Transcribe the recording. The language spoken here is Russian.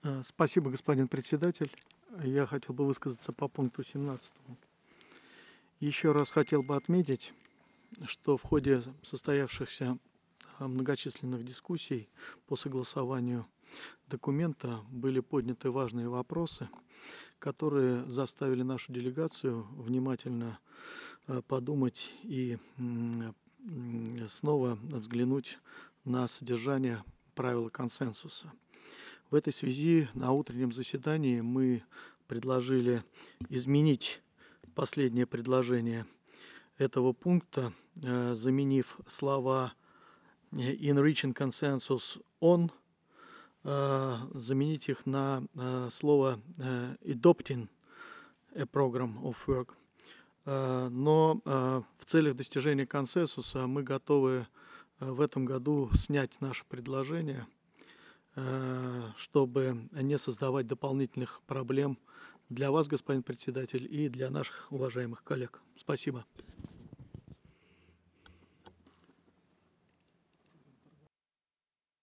Спасибо, господин председатель. Я хотел бы высказаться по пункту 17. Еще раз хотел бы отметить, что в ходе состоявшихся многочисленных дискуссий по согласованию документа были подняты важные вопросы, которые заставили нашу делегацию внимательно подумать и снова взглянуть на содержание правил консенсуса. В этой связи на утреннем заседании мы предложили изменить последнее предложение этого пункта, заменив слова in reaching consensus on, заменить их на слово adopting a program of work. Но в целях достижения консенсуса мы готовы в этом году снять наше предложение, чтобы не создавать дополнительных проблем для вас, господин председатель, и для наших уважаемых коллег. Спасибо.